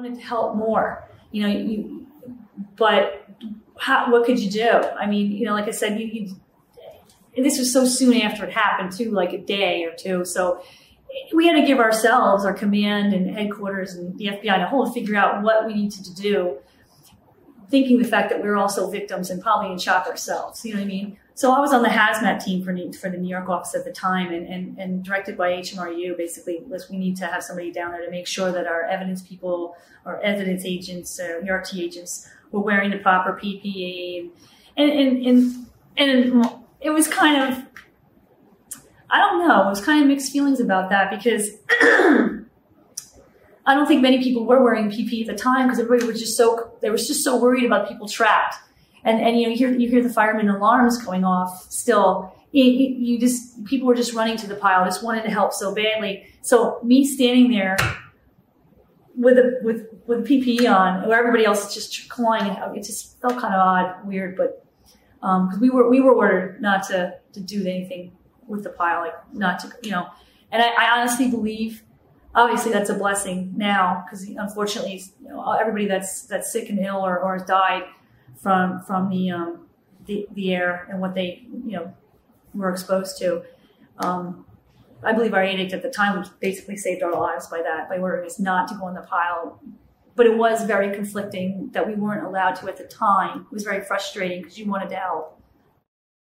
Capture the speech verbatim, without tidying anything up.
wanted to help more, you know, you, but how, what could you do? I mean, you know, like I said, you, you, and this was so soon after it happened too, like a day or two. So we had to give ourselves, our command and headquarters and the F B I and a whole to figure out what we needed to do, thinking the fact that we were also victims and probably in shock ourselves. You know what I mean? So I was on the hazmat team for, for the New York office at the time, and, and, and directed by H M R U, basically, was we need to have somebody down there to make sure that our evidence people, our evidence agents, uh, E R T agents were wearing the proper P P E. And, and, and, and it was kind of, I don't know, it was kind of mixed feelings about that, because I don't think many people were wearing P P E at the time, because everybody was just so, they were just so worried about people trapped. And, and you know, you hear, you hear the fireman alarms going off still. It, it, you just, people were just running to the pile, just wanted to help so badly. So me standing there with a, with, with P P E on, where everybody else is just clawing, it just felt kind of odd, weird, but, um, cause we were, we were ordered not to, to do anything with the pile, like not to, you know, and I, I honestly believe, obviously that's a blessing now, because unfortunately, you know, everybody that's, that's sick and ill or, or has died from from the um the the air and what they you know were exposed to. Um, I believe our edict at the time basically saved our lives by that, by ordering us not to go in the pile. But it was very conflicting that we weren't allowed to at the time. It was very frustrating because you wanted to help.